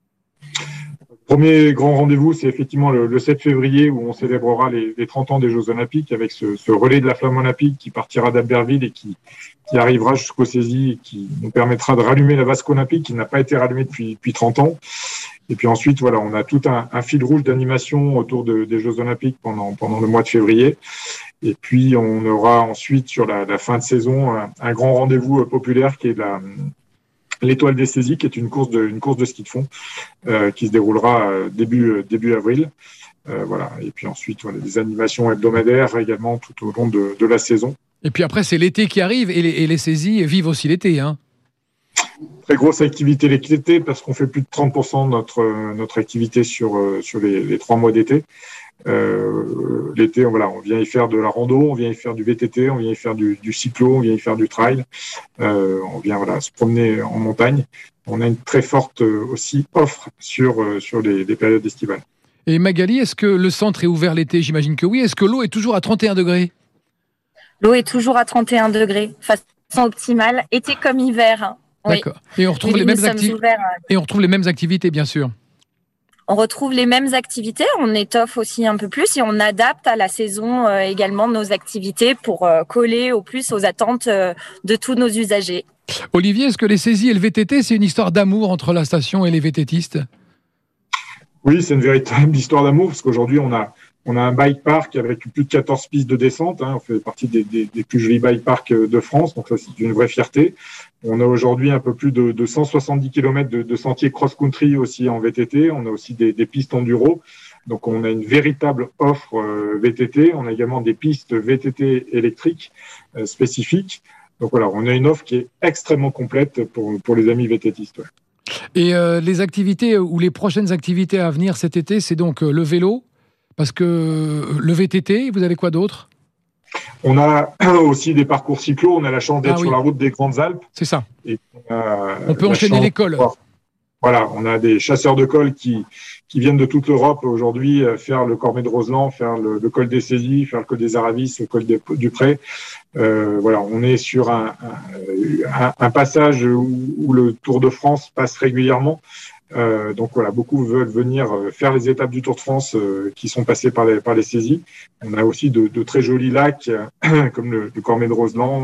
Premier grand rendez-vous, c'est effectivement le 7 février où on célébrera les 30 ans des Jeux Olympiques avec ce relais de la flamme olympique qui partira d'Albertville et qui arrivera jusqu'au Saisies et qui nous permettra de rallumer la vasque olympique qui n'a pas été rallumée depuis 30 ans. Et puis ensuite, voilà, on a tout un fil rouge d'animation autour des Jeux Olympiques pendant le mois de février. Et puis, on aura ensuite, sur la fin de saison, un grand rendez-vous populaire qui est l'Étoile des Saisies, qui est une course de ski de fond qui se déroulera début avril. Voilà. Et puis ensuite, des animations hebdomadaires également tout au long de la saison. Et puis après, c'est l'été qui arrive et les saisies vivent aussi l'été. Hein. Très grosse activité l'été parce qu'on fait plus de 30% de notre activité sur les 3 mois d'été. L'été, on vient y faire de la rando, on vient y faire du VTT, on vient y faire du cyclo, on vient y faire du trail. On vient se promener en montagne. On a une très forte aussi offre sur les périodes estivales. Et Magali, est-ce que le centre est ouvert l'été ? J'imagine que oui. Est-ce que l'eau est toujours à 31 degrés ? L'eau est toujours à 31 degrés, façon optimale, été comme hiver. D'accord. Oui. Et on retrouve Et on retrouve les mêmes activités, bien sûr. On retrouve les mêmes activités, on étoffe aussi un peu plus et on adapte à la saison également nos activités pour coller au plus aux attentes de tous nos usagers. Olivier, est-ce que les saisies et le VTT, c'est une histoire d'amour entre la station et les VTTistes ? Oui, c'est une véritable histoire d'amour parce qu'aujourd'hui, on a un bike park avec plus de 14 pistes de descente. On fait partie des plus jolis bike parks de France, donc ça, c'est une vraie fierté. On a aujourd'hui un peu plus de 170 km de sentiers cross-country aussi en VTT. On a aussi des pistes enduro. Donc, on a une véritable offre VTT. On a également des pistes VTT électriques spécifiques. Donc voilà, on a une offre qui est extrêmement complète pour les amis VTTistes. Ouais. Et les activités ou les prochaines activités à venir cet été, c'est donc le vélo, parce que le VTT, vous avez quoi d'autre ? On a aussi des parcours cyclo. On a la chance d'être sur la route des Grandes Alpes. C'est ça. Et on peut enchaîner les cols. Voilà, on a des chasseurs de cols qui viennent de toute l'Europe aujourd'hui faire le Cormet de Roseland, faire le col des Saisies, faire le col des Aravis, le col du Pré. On est sur un passage où le Tour de France passe régulièrement. Donc voilà, beaucoup veulent venir faire les étapes du Tour de France qui sont passées par les saisies. On a aussi de très jolis lacs comme le Cormet de Roseland,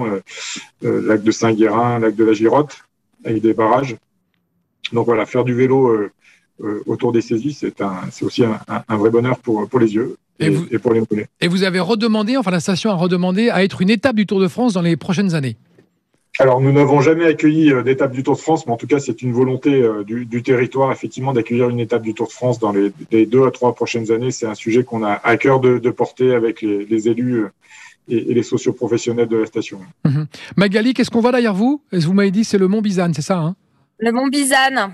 lac de Saint-Guérin, lac de la Girotte, avec des barrages. Donc voilà, faire du vélo autour des saisies, c'est aussi un vrai bonheur pour les yeux et pour les mollets. Et vous avez la station a redemandé à être une étape du Tour de France dans les prochaines années. Alors, nous n'avons jamais accueilli d'étape du Tour de France, mais en tout cas, c'est une volonté du territoire, effectivement, d'accueillir une étape du Tour de France dans les 2 à 3 prochaines années. C'est un sujet qu'on a à cœur de porter avec les élus et les socioprofessionnels de la station. Magali, qu'est-ce qu'on voit derrière vous ? Vous m'avez dit c'est le Mont Bizane, c'est ça, hein ? Le Mont Bizane,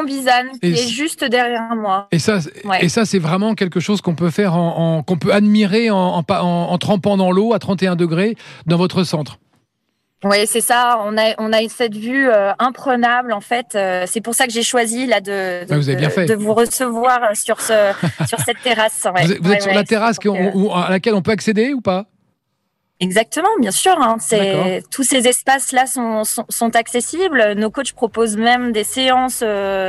qui est juste derrière moi. Et ça, c'est vraiment quelque chose qu'on peut faire, qu'on peut admirer en trempant dans l'eau à 31 degrés dans votre centre. Oui, c'est ça. On a cette vue imprenable, en fait. C'est pour ça que j'ai choisi là de vous recevoir sur cette terrasse. Ouais. Vous êtes sur la terrasse à laquelle on peut accéder ou pas ? Exactement, bien sûr. Tous ces espaces-là sont accessibles. Nos coachs proposent même des séances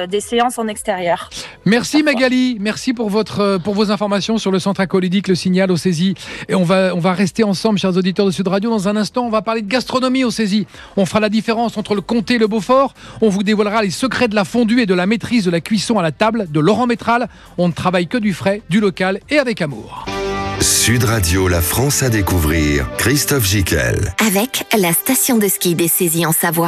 en extérieur. Merci Magali, merci pour vos informations sur le centre aqualudique, le Signal aux saisies. Et on va rester ensemble, chers auditeurs de Sud Radio. Dans un instant, on va parler de gastronomie aux saisies. On fera la différence entre le comté et le Beaufort. On vous dévoilera les secrets de la fondue et de la maîtrise de la cuisson à la table de Laurent Métral. On ne travaille que du frais, du local et avec amour. Sud Radio, la France à découvrir, Christophe Gicquel. Avec la station de ski des Saisies en Savoie.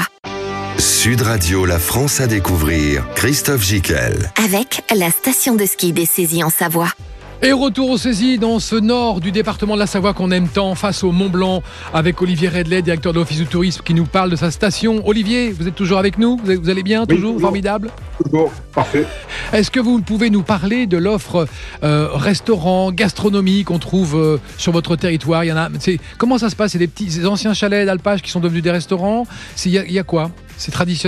Sud Radio, la France à découvrir, Christophe Gicquel. Avec la station de ski des Saisies en Savoie. Et retour aux saisies dans ce nord du département de la Savoie qu'on aime tant, face au Mont Blanc, avec Olivier Redley, directeur de l'Office du Tourisme, qui nous parle de sa station. Olivier, vous êtes toujours avec nous ? Vous allez bien ? Oui, toujours formidable ? Toujours, parfait. Est-ce que vous pouvez nous parler de l'offre restaurant, gastronomie qu'on trouve sur votre territoire ? Comment ça se passe ? C'est des anciens chalets d'alpage qui sont devenus des restaurants ? Il y a quoi ? C'est traditionnel ?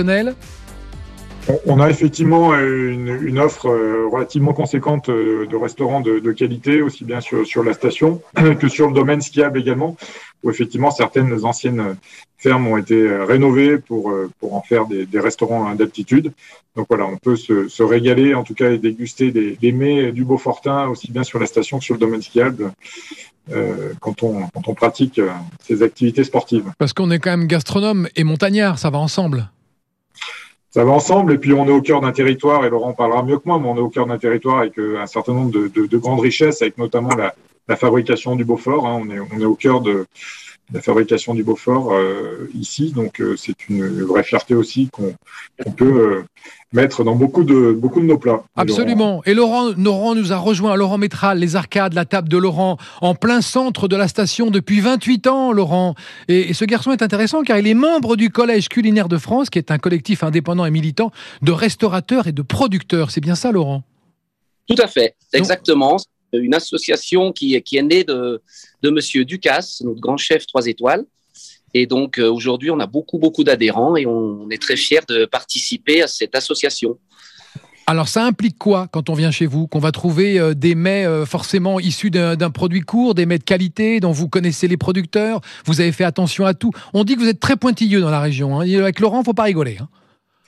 On a effectivement une offre relativement conséquente de restaurants de qualité, aussi bien sur la station que sur le domaine skiable également, où effectivement certaines anciennes fermes ont été rénovées pour en faire des restaurants d'altitude. Donc voilà, on peut se régaler en tout cas et déguster des mets du Beaufortin, aussi bien sur la station que sur le domaine skiable. Quand on pratique ces activités sportives. Parce qu'on est quand même gastronome et montagnard, ça va ensemble. Ça va ensemble, et puis on est au cœur d'un territoire, et Laurent parlera mieux que moi, mais on est au cœur d'un territoire avec un certain nombre de grandes richesses, avec notamment la fabrication du Beaufort. On est au cœur de la fabrication du Beaufort ici, donc c'est une vraie fierté aussi qu'on peut mettre dans beaucoup de nos plats. Absolument. Et Laurent nous a rejoint, Laurent Métral, les arcades, la table de Laurent, en plein centre de la station depuis 28 ans, Laurent. Et ce garçon est intéressant car il est membre du Collège culinaire de France, qui est un collectif indépendant et militant de restaurateurs et de producteurs. C'est bien ça, Laurent ? Tout à fait, exactement. une association qui est née de Monsieur Ducasse, notre grand chef 3 étoiles. Et donc, aujourd'hui, on a beaucoup d'adhérents et on est très fiers de participer à cette association. Alors, ça implique quoi quand on vient chez vous? Qu'on va trouver des mets forcément issus d'un produit court, des mets de qualité, dont vous connaissez les producteurs, vous avez fait attention à tout. On dit que vous êtes très pointilleux dans la région. Hein. Avec Laurent, il ne faut pas rigoler. Hein.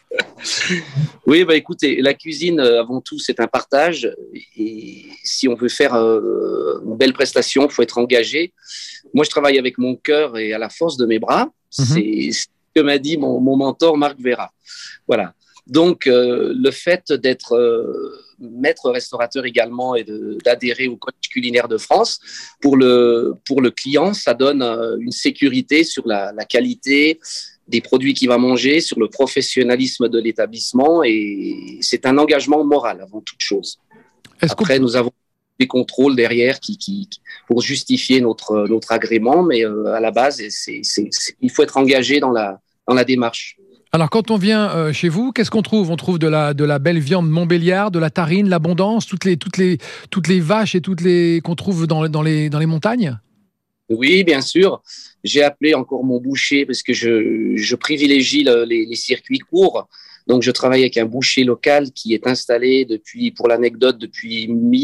Oui, écoutez, la cuisine, avant tout, c'est un partage. Et si on veut faire une belle prestation, il faut être engagé. Moi, je travaille avec mon cœur et à la force de mes bras. C'est ce que m'a dit mon mentor, Marc Vera. Voilà. Donc, le fait d'être maître restaurateur également et d'adhérer au Code culinaire de France, pour le client, ça donne une sécurité sur la qualité des produits qu'il va manger, sur le professionnalisme de l'établissement, et c'est un engagement moral avant toute chose. Après, nous avons des contrôles derrière pour justifier notre agrément, mais à la base, il faut être engagé dans la démarche. Alors, quand on vient chez vous, qu'est-ce qu'on trouve? On trouve de la belle viande montbéliarde, de la tarine, l'abondance, toutes les vaches et qu'on trouve dans les montagnes? Oui, bien sûr. J'ai appelé encore mon boucher parce que je privilégie les circuits courts. Donc, je travaille avec un boucher local qui est installé pour l'anecdote, depuis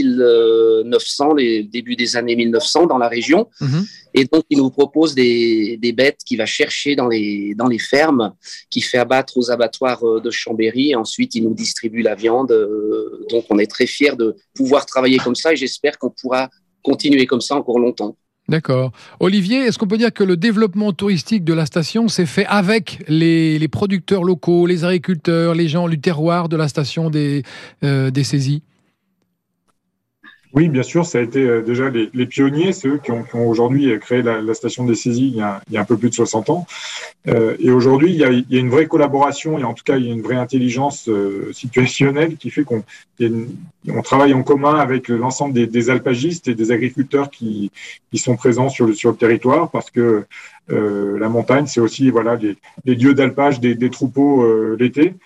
1900, les débuts des années 1900 dans la région. Et donc, il nous propose des bêtes qu'il va chercher dans les fermes, qu'il fait abattre aux abattoirs de Chambéry. Et ensuite, il nous distribue la viande. Donc, on est très fiers de pouvoir travailler comme ça et j'espère qu'on pourra continuer comme ça encore longtemps. D'accord. Olivier, est-ce qu'on peut dire que le développement touristique de la station s'est fait avec les producteurs locaux, les agriculteurs, les gens, le terroir de la station des saisies? Oui, bien sûr, ça a été déjà les pionniers, ceux qui ont aujourd'hui créé la station des saisies il y a un peu plus de 60 ans. Et aujourd'hui, il y a une vraie collaboration et en tout cas, il y a une vraie intelligence situationnelle qui fait qu'on travaille en commun avec l'ensemble des alpagistes et des agriculteurs qui sont présents sur le territoire, parce que la montagne, c'est aussi les lieux d'alpage des troupeaux l'été.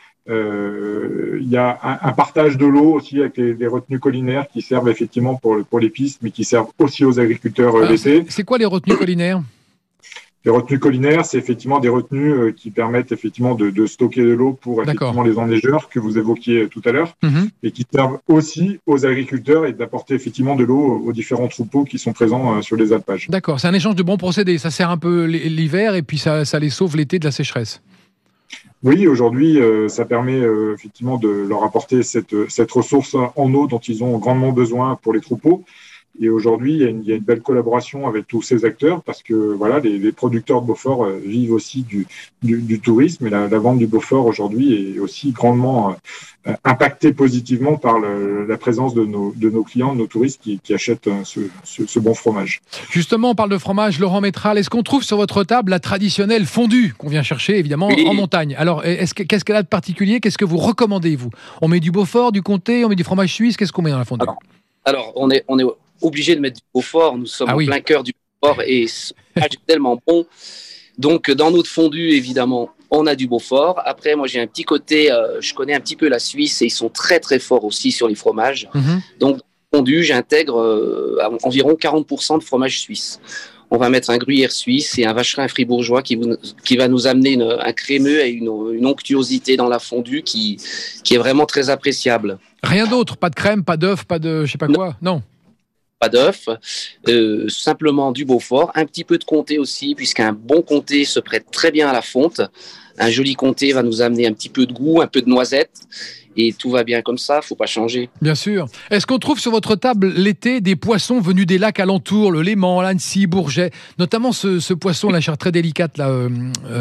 Il y a un partage de l'eau aussi avec les retenues collinaires qui servent effectivement pour les pistes, mais qui servent aussi aux agriculteurs l'été. C'est quoi les retenues collinaires? Les retenues collinaires, c'est effectivement des retenues qui permettent effectivement de stocker de l'eau pour effectivement les enneigeurs que vous évoquiez tout à l'heure, et qui servent aussi aux agriculteurs et d'apporter effectivement de l'eau aux différents troupeaux qui sont présents sur les alpages. D'accord, c'est un échange de bons procédés. Ça sert un peu l'hiver et puis ça les sauve l'été de la sécheresse. Oui, aujourd'hui, ça permet effectivement de leur apporter cette ressource en eau dont ils ont grandement besoin pour les troupeaux. Et aujourd'hui, il y a une belle collaboration avec tous ces acteurs, parce que les producteurs de Beaufort vivent aussi du tourisme, et la vente du Beaufort aujourd'hui est aussi grandement impactée positivement par la présence de nos clients, de nos touristes qui achètent ce bon fromage. Justement, on parle de fromage, Laurent Métral. Est-ce qu'on trouve sur votre table la traditionnelle fondue qu'on vient chercher évidemment en montagne? Alors, qu'est-ce qu'elle a de particulier? Qu'est-ce que vous recommandez, vous? On met du Beaufort, du Comté, on met du fromage suisse? Qu'est-ce qu'on met dans la fondue? Alors on est obligé de mettre du Beaufort. Nous sommes en plein cœur du Beaufort et ce fromage est tellement bon. Donc, dans notre fondue, évidemment, on a du Beaufort. Après, moi, j'ai un petit côté, je connais un petit peu la Suisse et ils sont très, très forts aussi sur les fromages. Donc, dans la fondue, j'intègre environ 40% de fromage suisse. On va mettre un gruyère suisse et un vacherin fribourgeois qui va nous amener un crémeux et une onctuosité dans la fondue qui est vraiment très appréciable. Rien d'autre? Pas de crème, pas d'œuf, pas de je sais pas quoi? Non. Pas d'œuf, simplement du Beaufort, un petit peu de comté aussi, puisqu'un bon comté se prête très bien à la fonte. Un joli comté va nous amener un petit peu de goût, un peu de noisette, et tout va bien comme ça, faut pas changer. Bien sûr. Est-ce qu'on trouve sur votre table l'été des poissons venus des lacs alentours, le Léman, l'Annecy, Bourget, notamment ce poisson, la chair très délicate, là,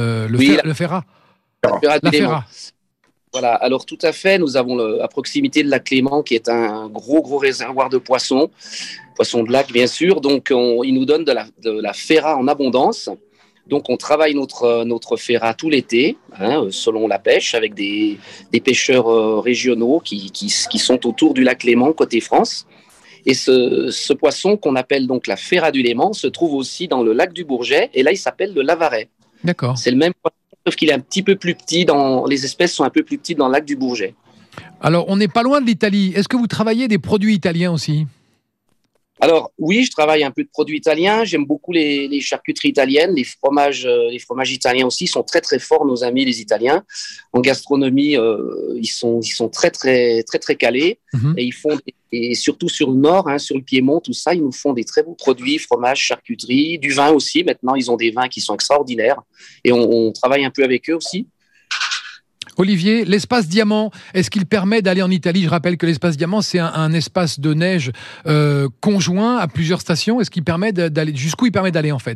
le ferrat? La ferrat. Voilà, alors tout à fait, nous avons à proximité de lac Clément qui est un gros réservoir de poissons de lac bien sûr, donc il nous donne de la ferrat en abondance. Donc on travaille notre ferrat tout l'été, selon la pêche, avec des pêcheurs régionaux qui sont autour du lac Léman côté France. Et ce poisson qu'on appelle donc la ferrat du Léman se trouve aussi dans le lac du Bourget, et là il s'appelle le lavaret. D'accord. C'est le même poisson, sauf qu'il est un petit peu plus petit, les espèces sont un peu plus petites dans le lac du Bourget. Alors, on n'est pas loin de l'Italie. Est-ce que vous travaillez des produits italiens aussi? Alors oui, je travaille un peu de produits italiens. J'aime beaucoup les charcuteries italiennes, les fromages italiens aussi. Ils sont très très forts, nos amis les Italiens. En gastronomie, ils sont très très très très calés. Et ils font et surtout sur le nord, sur le Piémont, tout ça, ils nous font des très beaux produits, fromage, charcuterie, du vin aussi. Maintenant, ils ont des vins qui sont extraordinaires et on travaille un peu avec eux aussi. Olivier, l'espace Diamant, est-ce qu'il permet d'aller en Italie ? Je rappelle que l'espace Diamant, c'est un espace de neige conjoint à plusieurs stations. Est-ce qu'il permet d'aller jusqu'où il permet d'aller en fait ?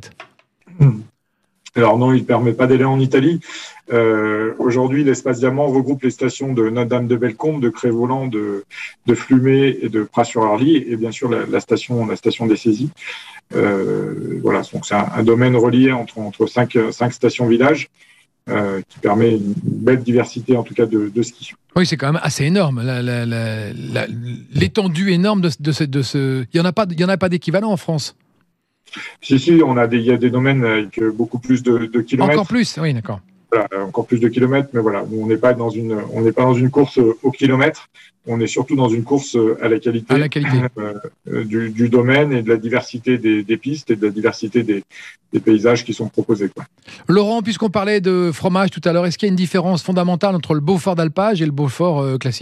Alors non, il ne permet pas d'aller en Italie. Aujourd'hui, l'espace Diamant regroupe les stations de Notre-Dame-de-Bellecombe, de Cré-Voland, de Flumé et de Pras-sur-Arly, et bien sûr la station des Saisies. Voilà, donc c'est un domaine relié entre cinq stations-villages. Qui permet une belle diversité en tout cas de ski. Oui, c'est quand même assez énorme, l'étendue énorme de ce. Il y en a pas d'équivalent en France. Si, il y a des domaines avec beaucoup plus de kilomètres. Encore plus, oui, d'accord. Voilà, encore plus de kilomètres, mais voilà, on n'est pas dans une course au kilomètre. On est surtout dans une course à la qualité, du domaine et de la diversité des pistes et de la diversité des paysages qui sont proposés, quoi. Laurent, puisqu'on parlait de fromage tout à l'heure, est-ce qu'il y a une différence fondamentale entre le Beaufort d'alpage et le Beaufort classique ?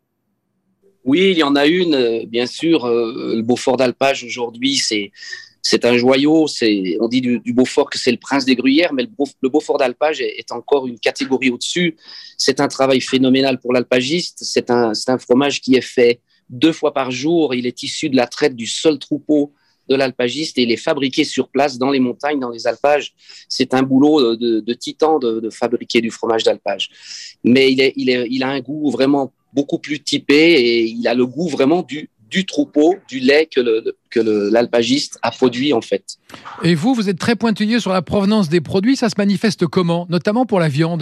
Oui, il y en a une, bien sûr. Le Beaufort d'alpage aujourd'hui, c'est un joyau. On dit du Beaufort que c'est le prince des gruyères, mais le Beaufort d'alpage est encore une catégorie au-dessus. C'est un travail phénoménal pour l'alpagiste. C'est un fromage qui est fait 2 fois par jour. Il est issu de la traite du seul troupeau de l'alpagiste et il est fabriqué sur place dans les montagnes, dans les alpages. C'est un boulot de titan de fabriquer du fromage d'alpage. Mais il a un goût vraiment beaucoup plus typé et il a le goût vraiment du troupeau, du lait que l'alpagiste a produit en fait. Et vous êtes très pointilleux sur la provenance des produits, ça se manifeste comment ? Notamment pour la viande ?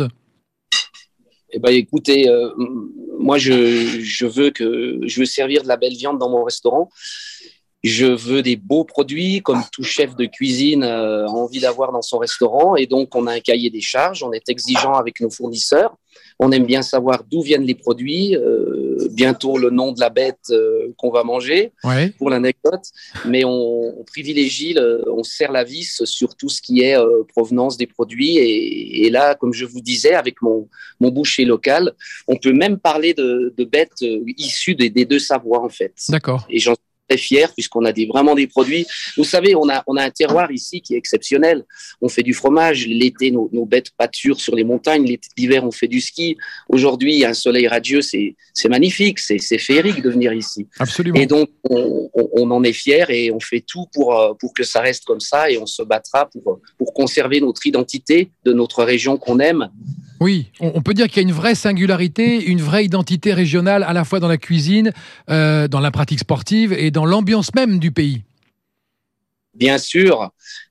Eh ben, écoutez, moi je veux servir de la belle viande dans mon restaurant. Je veux des beaux produits, comme tout chef de cuisine a envie d'avoir dans son restaurant. Et donc, on a un cahier des charges, on est exigeant avec nos fournisseurs. On aime bien savoir d'où viennent les produits, bientôt le nom de la bête qu'on va manger, pour l'anecdote. Mais on privilégie, on serre la vis sur tout ce qui est provenance des produits. Et là, comme je vous disais, avec mon boucher local, on peut même parler de bêtes issues des 2 Savoies, en fait. D'accord. Et j'en suis très fiers puisqu'on a vraiment des produits. Vous savez, on a un terroir ici qui est exceptionnel. On fait du fromage. L'été, nos bêtes pâturent sur les montagnes. L'hiver, on fait du ski. Aujourd'hui, il y a un soleil radieux. C'est magnifique. C'est féerique de venir ici. Absolument. Et donc, on en est fiers et on fait tout pour que ça reste comme ça et on se battra pour conserver notre identité de notre région qu'on aime. Oui, on peut dire qu'il y a une vraie singularité, une vraie identité régionale à la fois dans la cuisine, dans la pratique sportive et dans l'ambiance même du pays. Bien sûr.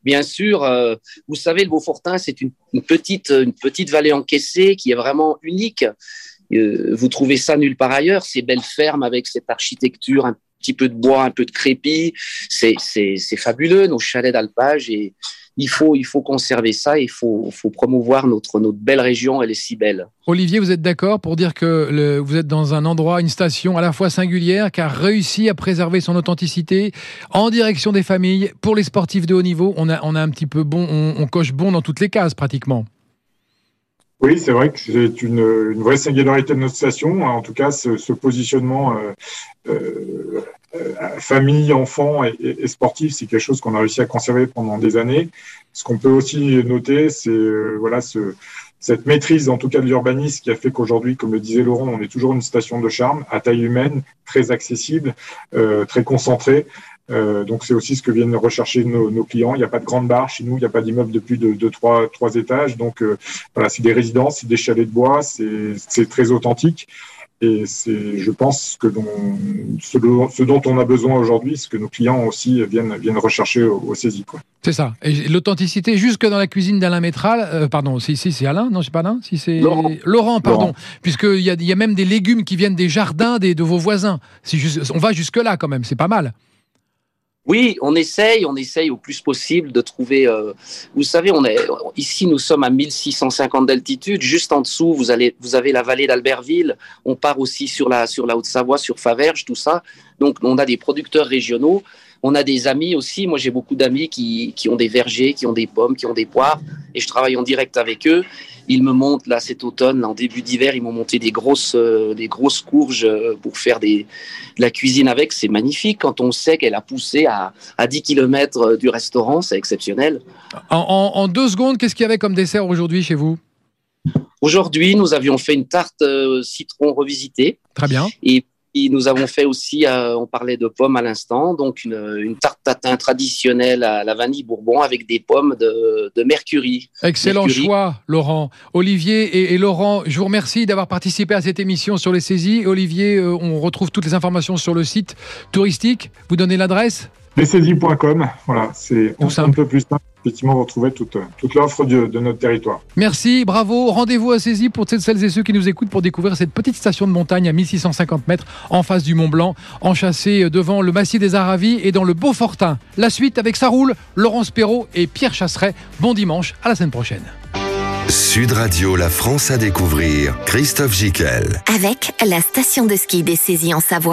Vous savez, le Beaufortain, c'est une petite vallée encaissée qui est vraiment unique. Vous trouvez ça nulle part ailleurs. Ces belles fermes avec cette architecture, un petit peu de bois, un peu de crépi, c'est fabuleux. Nos chalets d'alpage et il faut conserver ça, il faut promouvoir notre belle région, elle est si belle. Olivier, vous êtes d'accord pour dire que vous êtes dans un endroit, une station à la fois singulière, qui a réussi à préserver son authenticité en direction des familles. Pour les sportifs de haut niveau, on a un petit peu on coche bon dans toutes les cases pratiquement. Oui, c'est vrai que c'est une vraie singularité de notre station. En tout cas, ce positionnement famille, enfants et sportifs, c'est quelque chose qu'on a réussi à conserver pendant des années. Ce qu'on peut aussi noter, c'est cette maîtrise, en tout cas de l'urbanisme, qui a fait qu'aujourd'hui, comme le disait Laurent, on est toujours une station de charme, à taille humaine, très accessible, très concentrée. Donc c'est aussi ce que viennent rechercher nos clients. Il n'y a pas de grande barre chez nous, il n'y a pas d'immeuble de plus de 3 étages. Donc voilà, c'est des résidences, c'est des chalets de bois, c'est très authentique. Et c'est, je pense, ce dont on a besoin aujourd'hui, ce que nos clients aussi viennent rechercher au Saisies, quoi. C'est ça. Et l'authenticité jusque dans la cuisine d'Alain Métral. Pardon, si c'est Alain, non, c'est pas Alain, si c'est Laurent, pardon. Puisqu'il y a même des légumes qui viennent des jardins de vos voisins. On va jusque là quand même, c'est pas mal. Oui, on essaye au plus possible de trouver. Vous savez, ici nous sommes à 1650 d'altitude. Juste en dessous, vous avez la vallée d'Albertville. On part aussi sur la Haute-Savoie, sur Faverges, tout ça. Donc, on a des producteurs régionaux. On a des amis aussi. Moi, j'ai beaucoup d'amis qui ont des vergers, qui ont des pommes, qui ont des poires. Et je travaille en direct avec eux. Ils me montent, là, cet automne, en début d'hiver, ils m'ont monté des grosses courges pour faire de la cuisine avec. C'est magnifique quand on sait qu'elle a poussé à 10 km du restaurant. C'est exceptionnel. En 2 secondes, qu'est-ce qu'il y avait comme dessert aujourd'hui chez vous ? Aujourd'hui, nous avions fait une tarte citron revisitée. Très bien. Et nous avons fait aussi, on parlait de pommes à l'instant, donc une tarte tatin traditionnelle à la vanille bourbon avec des pommes de Mercury. Excellent choix, Laurent. Olivier et Laurent, je vous remercie d'avoir participé à cette émission sur les saisies. Olivier, on retrouve toutes les informations sur le site touristique. Vous donnez l'adresse ? lessaisies.com, voilà, c'est un peu plus simple. Effectivement, vous retrouvez toute l'offre de notre territoire. Merci, bravo. Rendez-vous à Saisies pour celles et ceux qui nous écoutent pour découvrir cette petite station de montagne à 1650 mètres en face du Mont Blanc, enchâssée devant le massif des Aravis et dans le Beaufortin. La suite avec Ça roule, Laurence Perrault et Pierre Chasseret. Bon dimanche, à la semaine prochaine. Sud Radio, la France à découvrir. Christophe Gickel. Avec la station de ski des Saisies en Savoie.